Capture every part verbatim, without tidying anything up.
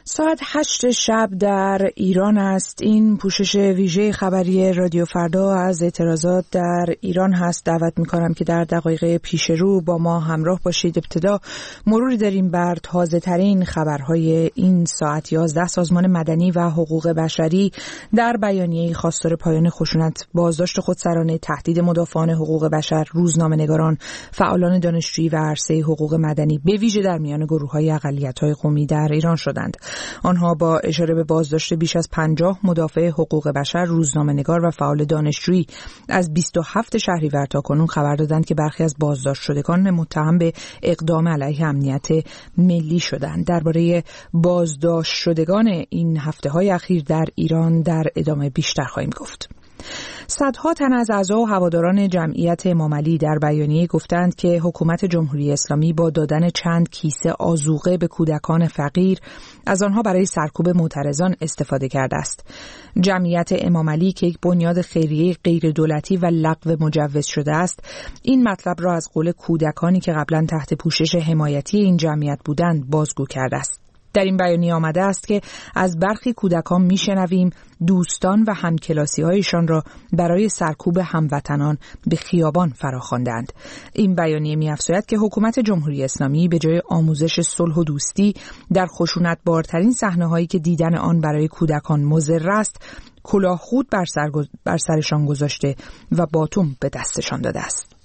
ساعت هشت شب در ایران است. این پوشش ویژه خبری رادیو فردا از اعتراضات در ایران هست. دعوت می‌کنم که در دقایق پیش رو با ما همراه باشید. ابتدا مروری داریم بر تازه ترین خبرهای این ساعت. یازده سازمان مدنی و حقوق بشری در بیانیه‌ای خواستار پایان خشونت، بازداشت خودسرانه، تهدید مدافعان حقوق بشر، روزنامه‌نگاران، فعالان دانشجویی و عرصه حقوق مدنی به ویژه در میان گروه‌های اقلیت‌های قومی در ایران شدند. آنها با اشاره به بازداشت بیش از پنجاه مدافع حقوق بشر، روزنامه‌نگار و فعال دانشجویی از بیست و هفت شهریور تاکنون خبر دادند که برخی از بازداشت شدگان متهم به اقدام علیه امنیت ملی شدند. درباره بازداشت شدگان این هفته‌های اخیر در ایران در ادامه بیشتر خواهیم گفت. صدها تن از اعضا و هواداران جمعیت امامعلی در بیانیه گفتند که حکومت جمهوری اسلامی با دادن چند کیسه آذوقه به کودکان فقیر از آنها برای سرکوب معترضان استفاده کرده است. جمعیت امامعلی که یک بنیاد خیریه غیر دولتی و لغو مجوز شده است، این مطلب را از قول کودکانی که قبلا تحت پوشش حمایتی این جمعیت بودند بازگو کرده است. در این بیانیه آمده است که از برخی کودکان میشنویم دوستان و همکلاسی‌هایشان را برای سرکوب هموطنان به خیابان فراخواندند. این بیانیه می‌افزاید که حکومت جمهوری اسلامی به جای آموزش صلح و دوستی در خشونت‌بارترین صحنه‌هایی که دیدن آن برای کودکان مضر است، کلاه خود بر, سر بر سرشان گذاشته و باتوم به دستشان داده است.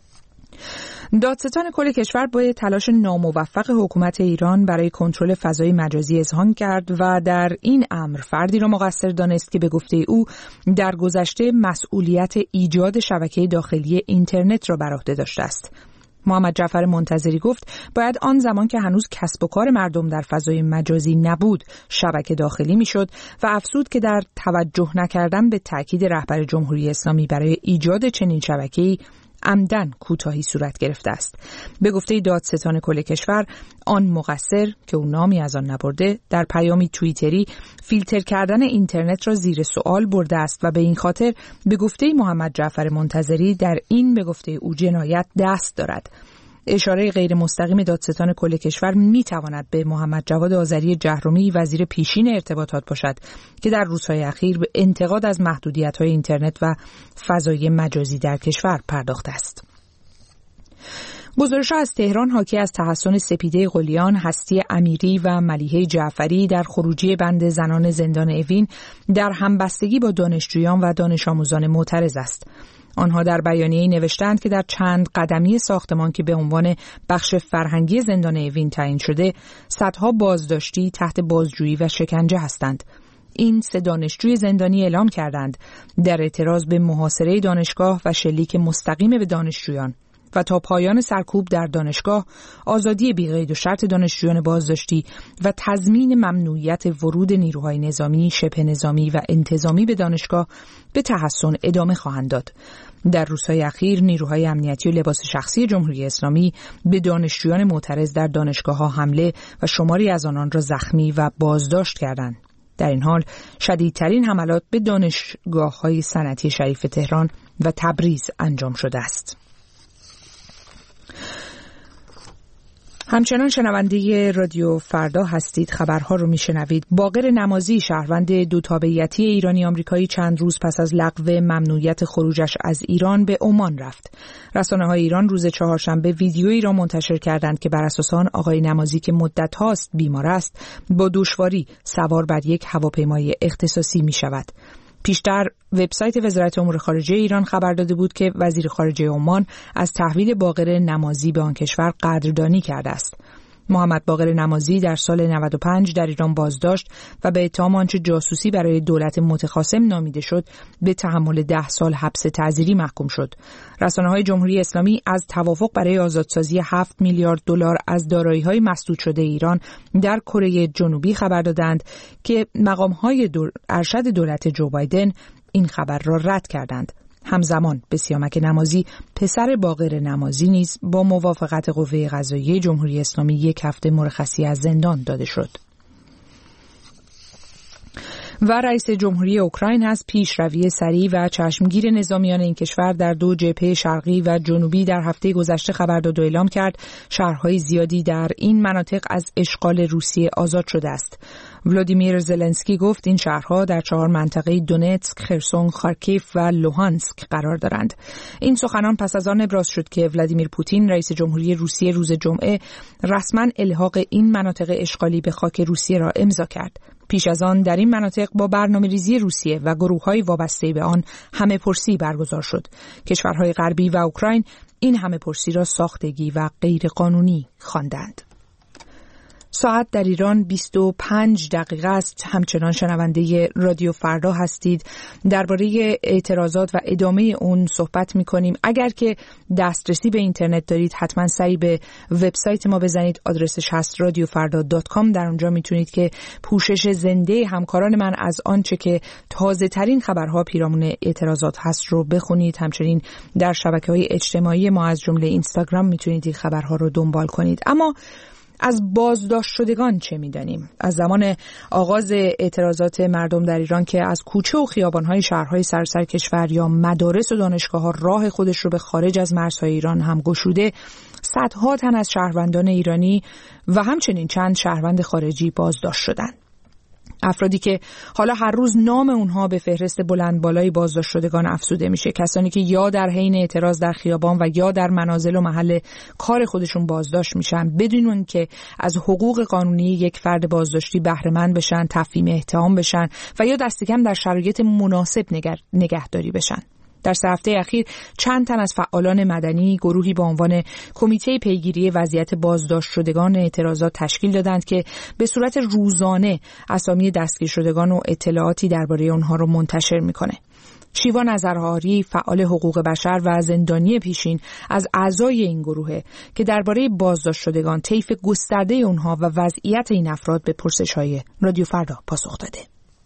دادستان کل کشور با تلاش ناموفق حکومت ایران برای کنترل فضای مجازی اذعان کرد و در این امر فردی را مقصر دانست که به گفته او در گذشته مسئولیت ایجاد شبکه داخلی اینترنت را بر عهده داشته است. محمد جعفر منتظری گفت باید آن زمان که هنوز کسب و کار مردم در فضای مجازی نبود شبکه داخلی میشد و افزود که در توجه نکردن به تاکید رهبر جمهوری اسلامی برای ایجاد چنین شبکه‌ای عمدن کوتاهی صورت گرفته است. به گفته دادستان کل کشور، آن مقصر که او نامی از آن نبرده در پیامی توییتری فیلتر کردن اینترنت را زیر سوال برده است و به این خاطر به گفته محمد جعفر منتظری در این به گفته او جنایت دست دارد. اشاره غیر مستقیم دادستان کل کشور می تواند به محمد جواد آذری جهرمی وزیر پیشین ارتباطات باشد که در روزهای اخیر به انتقاد از محدودیت‌های اینترنت و فضای مجازی در کشور پرداخته است. گزارش‌ها از تهران حاکی از تحسن سپیده قلیان، هستی امیری و ملیحه جعفری در خروجی بند زنان زندان اوین در همبستگی با دانشجویان و دانش آموزان معترض است. آنها در بیانیه‌ای نوشتند که در چند قدمی ساختمان که به عنوان بخش فرهنگی زندان اوین تعیین شده، صدها بازداشتی تحت بازجویی و شکنجه هستند. این سه دانشجوی زندانی اعلام کردند در اعتراض به محاصره دانشگاه و شلیک مستقیم به دانشجویان و تا پایان سرکوب در دانشگاه، آزادی بی‌قید و شرط دانشجویان بازداشتی و تضمین ممنوعیت ورود نیروهای نظامی، شبه نظامی و انتظامی به دانشگاه به تحسن ادامه خواهند داد. در روزهای اخیر نیروهای امنیتی و لباس شخصی جمهوری اسلامی به دانشجویان معترض در دانشگاه‌ها حمله و شماری از آنان را زخمی و بازداشت کردند. در این حال شدیدترین حملات به دانشگاه‌های صنعتی شریف تهران و تبریز انجام شده است. همچنان شنونده رادیو فردا هستید. خبرها رو میشنوید. باقر نمازی، شهروند دو تابعیتی ایرانی آمریکایی، چند روز پس از لغو ممنوعیت خروجش از ایران به عمان رفت. رسانه‌های ایران روز چهارشنبه ویدیویی را منتشر کردند که بر اساس آن آقای نمازی که مدت هاست بیمار است، با دشواری سوار بر یک هواپیمای اختصاصی میشود. پیشتر وبسایت وزارت امور خارجه ایران خبر داده بود که وزیر خارجه عمان از تحویل باقر نمازی به آن کشور قدردانی کرده است. محمد باقر نمازی در سال نود و پنج در ایران بازداشت و به اتهام آنچه جاسوسی برای دولت متخاصم نامیده شد به تحمل ده سال حبس تعزیری محکوم شد. رسانه‌های جمهوری اسلامی از توافق برای آزادسازی هفت میلیارد دلار از دارایی‌های مسدود شده ایران در کره جنوبی خبر دادند که مقام‌های دول... ارشد دولت جو بایدن این خبر را رد کردند. همزمان به سیامک نمازی، پسر باقر نمازی نیز با موافقت قوه قضاییه جمهوری اسلامی یک هفته مرخصی از زندان داده شد. و رئیس جمهوری اوکراین هست پیشروی سریع و چشمگیر نظامیان این کشور در دو جبهه شرقی و جنوبی در هفته گذشته خبر داد و اعلام کرد شهرهای زیادی در این مناطق از اشغال روسیه آزاد شده است. ولادیمیر زلنسکی گفت این شهرها در چهار منطقه دونتسک، خرسون، خارکیف و لوهانسک قرار دارند. این سخنان پس از آن ابراز شد که ولادیمیر پوتین رئیس جمهوری روسیه روز جمعه رسما الحاق این مناطق اشغالی به خاک روسیه را امضا کرد. پیش از آن در این مناطق با برنامه‌ریزی روسیه و گروه‌های وابسته به آن همه پرسی برگزار شد. کشورهای غربی و اوکراین این همه پرسی را ساختگی و غیرقانونی خواندند. ساعت در ایران بیست و پنج دقیقه است. همچنان شنونده رادیو فردا هستید. درباره اعتراضات و ادامه اون صحبت می‌کنیم. اگر که دسترسی به اینترنت دارید حتما سری به وبسایت ما بزنید. آدرسش هست رادیو فردا دات کام. در اونجا میتونید که پوشش زنده همکاران من از آنچه که تازه ترین خبرها پیرامون اعتراضات هست رو بخونید. همچنین در شبکه‌های اجتماعی ما از جمله اینستاگرام میتونید این خبرها رو دنبال کنید. اما از بازداشت شدگان چه می‌دانیم؟ از زمان آغاز اعتراضات مردم در ایران که از کوچه و خیابان‌های شهرهای سراسر کشور یا مدارس و دانشگاه‌ها راه خودش رو به خارج از مرزهای ایران هم گشوده، صدها تن از شهروندان ایرانی و همچنین چند شهروند خارجی بازداشت شدند. افرادی که حالا هر روز نام اونها به فهرست بلند بالای بازداشت شدگان افزوده میشه، کسانی که یا در حین اعتراض در خیابان و یا در منازل و محل کار خودشون بازداشت میشن بدون اون که از حقوق قانونی یک فرد بازداشتی بهره مند بشن، تفهیم اتهام بشن و یا دست کم در شرایط مناسب نگهداری بشن. در سه هفته اخیر چند تن از فعالان مدنی گروهی با عنوان کمیته پیگیری وضعیت بازداشت شدگان اعتراضات تشکیل دادند که به صورت روزانه اسامی دستگیر شدگان و اطلاعاتی درباره آنها را منتشر میکنه. شیوا نظرهاری فعال حقوق بشر و زندانی پیشین از اعضای این گروهه که درباره بازداشت شدگان، طیف گسترده اونها و وضعیت این افراد به پرسش‌های رادیو فردا پاسخ داده.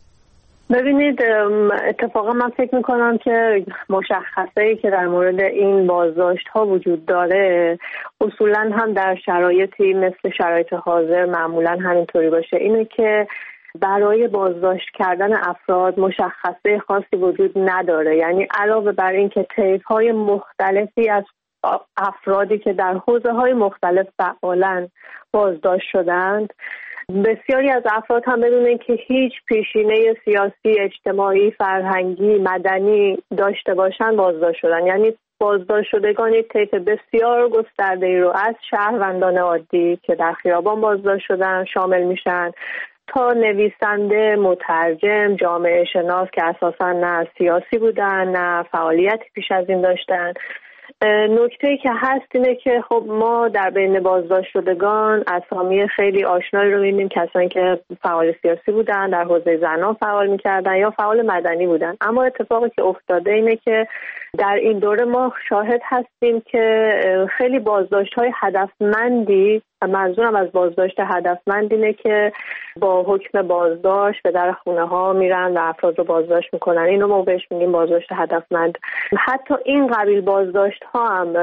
ببینید، اتفاقا من فکر میکنم که مشخصه‌ای که در مورد این بازداشت ها وجود داره اصولا هم در شرایطی مثل شرایط حاضر معمولا همینطوری باشه، اینه که برای بازداشت کردن افراد مشخصه خاصی وجود نداره. یعنی علاوه بر این که طیف‌های مختلفی از افرادی که در حوزه‌های مختلف فعالن بازداشت شدند، بسیاری از افراد هم بدون اینکه هیچ پیشینه سیاسی، اجتماعی، فرهنگی، مدنی داشته باشند بازداشت شدن. یعنی بازداشت شدگان یک طیف بسیار گسترده‌ای رو از شهروندان عادی که در خیابان بازداشت شدن شامل میشن تا نویسنده، مترجم، جامعه شناس که اساساً نه سیاسی بودن نه فعالیتی پیش از این داشتن. نکته‌ای که هست اینه که خب ما در بین بازداشت شدگان اسامی خیلی آشنایی رو می‌بینیم، کسانی که فعال سیاسی بودن، در حوزه زنان فعال می‌کردن یا فعال مدنی بودن. اما اتفاقی که افتاده اینه که در این دوره ما شاهد هستیم که خیلی بازداشت‌های هدفمندی، منظورم از بازداشت هدفمند اینه که با حکم بازداشت به در خونه ها میرن و افراد رو بازداشت میکنن. اینو ما بهش میگیم بازداشت هدفمند. حتی این قبیل بازداشت ها هم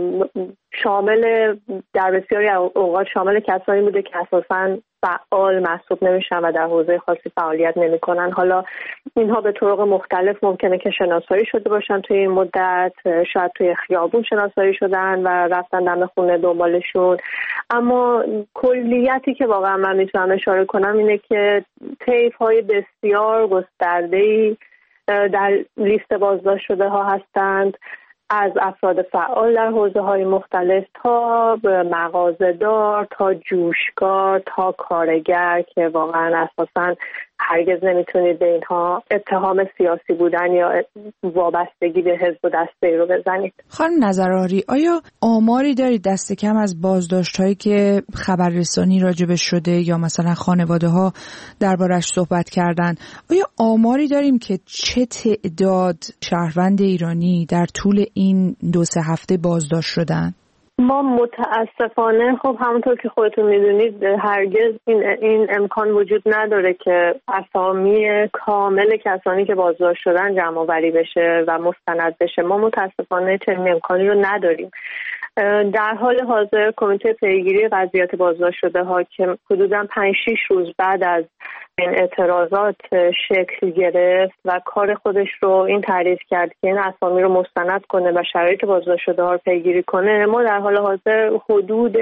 شامل در بسیاری اوقات شامل کسانی بوده که اساساً فعال محسوب نمیشن و در حوزه خاصی فعالیت نمیکنن. حالا اینها به طرق مختلف ممکنه که شناسایی شده باشن توی این مدت، شاید توی خیابون شناسایی شدن و رفتن دم خونه دنبالشون. اما کلیتی که واقعا من میتونم اشاره کنم اینه که طیف‌های بسیار گسترده‌ای در لیست بازداشت شده ها هستند، از افراد فعال در حوزه‌های مختلف تا مغازه‌دار تا جوشکار تا کارگر که واقعا اساساً هرگز نمیتونید به اینها اتهام سیاسی بودن یا وابستگی به حزب و دسته رو بزنید. خانم نظرهاری، آیا آماری دارید دست کم از بازداشت‌هایی که خبررسانی راجبش شده یا مثلا خانواده‌ها دربارش صحبت کردن، آیا آماری داریم که چه تعداد شهروند ایرانی در طول این دو سه هفته بازداشت شدن؟ ما متاسفانه خب همونطور که خودتون میدونید هرگز این این امکان وجود نداره که اسامی کامل کسانی که بازداشت شدن جمع آوری بشه و مستند بشه. ما متاسفانه چنین امکانی رو نداریم. در حال حاضر کمیته پیگیری وضعیت بازداشت شده ها که حدوداً پنج شش روز بعد از این اعتراضات شکل گرفت و کار خودش رو این تعریف کرد که این اسامی رو مستند کنه و شرایط بازداشت شده ها رو پیگیری کنه، ما در حال حاضر حدود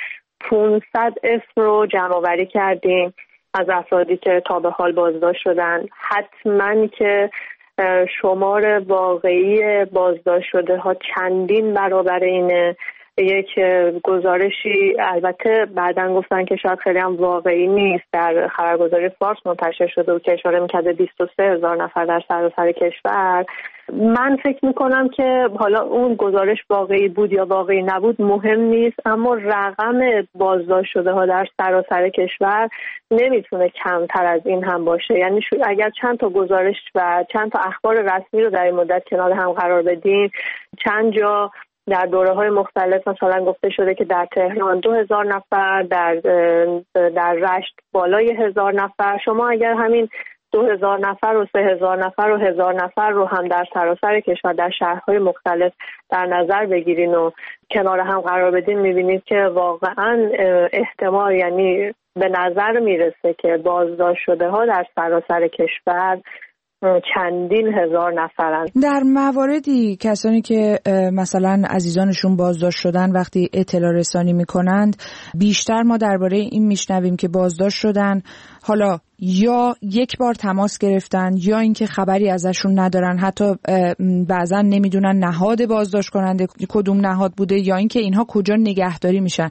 پانصد اسم رو جمع آوری کردیم از افرادی که تا به حال بازداشت شدن. حتما که شمار واقعی بازداشت شده ها چندین برابر اینه. یک گزارشی البته بعداً گفتن که شاید خیلی هم واقعی نیست، در خبرگزاری فارس منتشر شده و که اشاره می‌کرده بیست و سه هزار نفر در سراسر کشور. من فکر میکنم که حالا اون گزارش واقعی بود یا واقعی نبود مهم نیست، اما رقم بازداشت شده ها در سراسر کشور نمیتونه کمتر از این هم باشه. یعنی اگر چند تا گزارش و چند تا اخبار رسمی رو در این مدت کنار هم قرار بدیم، چند جا در دوره‌های مختلف مثلا گفته شده که در تهران دو هزار نفر، در در رشت بالای هزار نفر. شما اگر همین دو هزار نفر و سه هزار نفر و هزار نفر رو هم در سراسر کشور در شهرهای مختلف در نظر بگیرین و کنار هم قرار بدین، میبینید که واقعا احتمال، یعنی به نظر میرسه که بازداشت شده ها در سراسر کشور چندین هزار نفرن. در مواردی کسانی که مثلا عزیزانشون بازداشت شدن وقتی اطلاع رسانی میکنند، بیشتر ما درباره این میشنویم که بازداشت شدن، حالا یا یک بار تماس گرفتن یا اینکه خبری ازشون ندارن، حتی بعضا نمیدونن نهاد بازداشت کننده کدوم نهاد بوده یا اینکه اینها کجا نگهداری میشن.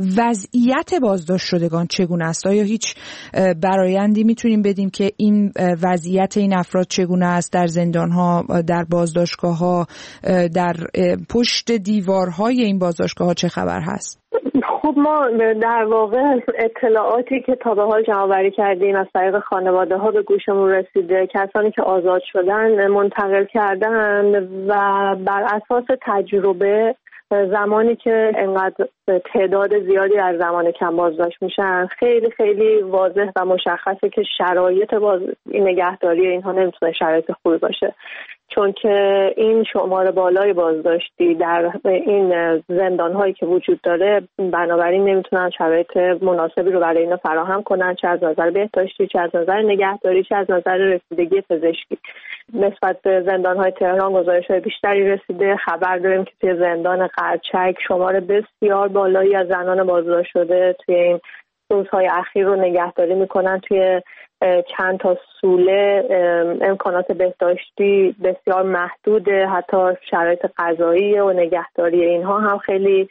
وضعیت بازداشت شدگان چگونه است؟ آیا هیچ برایندی میتونیم بدیم که این وضعیت این افراد چگونه است در زندانها، در بازداشتگاه‌ها، در پشت دیوارهای این بازداشتگاه‌ها چه خبر هست؟ خب ما در واقع اطلاعاتی که تا به حال جمع‌آوری کردیم از طریق خانواده ها به گوشمون رسیده، کسانی که آزاد شدن منتقل کردن و بر اساس تجربه زمانی که انقدر تعداد زیادی در زمان کم بازداشت میشن، خیلی خیلی واضح و مشخصه که شرایط باز... نگهداری اینها نمیتونه شرایط خوبی باشه، چون که این شمار بالای بازداشتی در این زندان‌هایی که وجود داره بنابراین نمیتونن شرایط مناسبی رو برای اینا فراهم کنن، چه از نظر بهداشتی، چه از نظر نگهداری، چه از نظر رسیدگی پزشکی. نسبت به زندان‌های تهران گزارش‌های بیشتری رسیده. خبر داریم که توی زندان قرچک شمار بسیار بالایی از زنان بازداشت شده توی این روزهای اخیر رو نگهداری میکنن توی چند تا سوله. امکانات بهداشتی بسیار محدوده، حتی شرایط غذایی و نگهداری اینها هم خیلی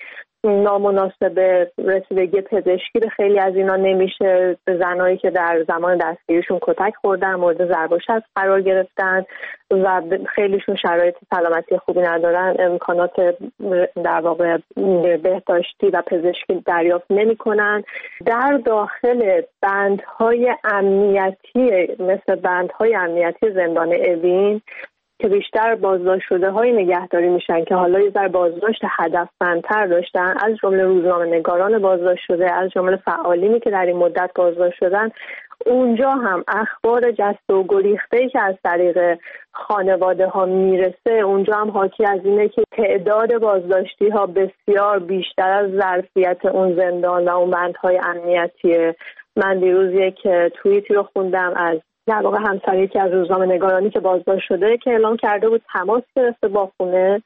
نامناسبه. رسیدگی پزشکی به خیلی از اینا نمیشه. زنایی که در زمان دستگیریشون کتک خوردن، مورد ضرب و شتم قرار گرفتن و خیلیشون شرایط سلامتی خوبی ندارن، امکانات در واقع بهداشتی و پزشکی دریافت نمیکنن. در داخل بندهای امنیتی مثل بندهای امنیتی زندان اوین که بیشتر بازداشت شده های نگهداری میشن که حالا یه ذره بازداشت هدفمندتر داشتن، از جمله روزنامه‌نگاران بازداشت شده، از جمله فعالینی که در این مدت بازداشت شدن، اونجا هم اخبار جست و گریخته‌ای که از طریق خانواده ها میرسه اونجا هم حاکی از اینه که تعداد بازداشتی ها بسیار بیشتر از ظرفیت اون زندان و اون بندهای امنیتیه. من دیروز یک توییتی رو خوندم از در واقع همسر یکی از روزنامه‌نگارانی که بازداشت شده که اعلام کرده بود تماس گرفته با خونه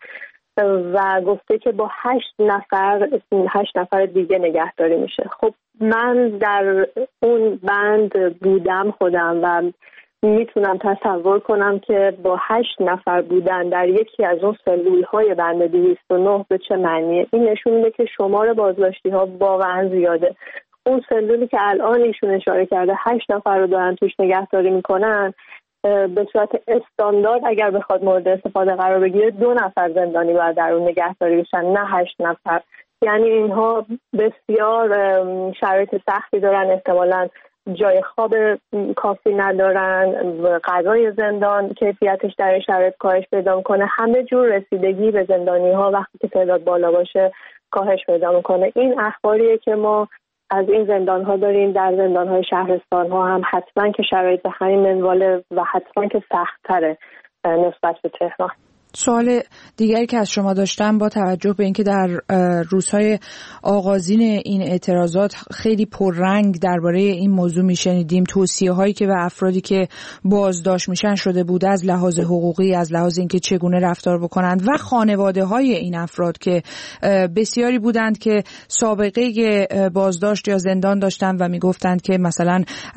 و گفته که با هشت نفر هشت نفر دیگه نگهداری میشه. خب من در اون بند بودم خودم و میتونم تصور کنم که با هشت نفر بودن در یکی از اون سلول‌های بند دویست و نه به چه معنیه. این نشون میده که شمار بازداشتی ها واقعا زیاده. اون سلولی که الان ایشون اشاره کرده هشت نفر رو دارن توش نگهداری میکنن، به صورت استاندارد اگر بخواد مورد استفاده قرار بگیره دو نفر زندانی باید در اون نگهداری بشن، نه هشت نفر. یعنی اینها بسیار شرایط سختی دارن، احتمالاً جای خواب کافی ندارن، غذای زندان کیفیتش در این شرایط کاهش پیدا میکنه، همه جور رسیدگی به زندانی ها وقتی که تعداد بالا باشه کاهش پیدا میکنه. این اخباریه که ما از این زندان ها داریم. در زندان های شهرستان ها هم حتما که شرایط همین منواله و حتما که سخت تره نسبت به تهران. سوال دیگری که از شما داشتم با توجه به اینکه در روزهای آغازین این اعتراضات خیلی پررنگ درباره این موضوع میشنیدیم، توصیه هایی که به افرادی که بازداشت میشن شده بود از لحاظ حقوقی، از لحاظ اینکه چگونه رفتار بکنند و خانواده های این افراد که بسیاری بودند که سابقه بازداشت یا زندان داشتند و میگفتند که مثلا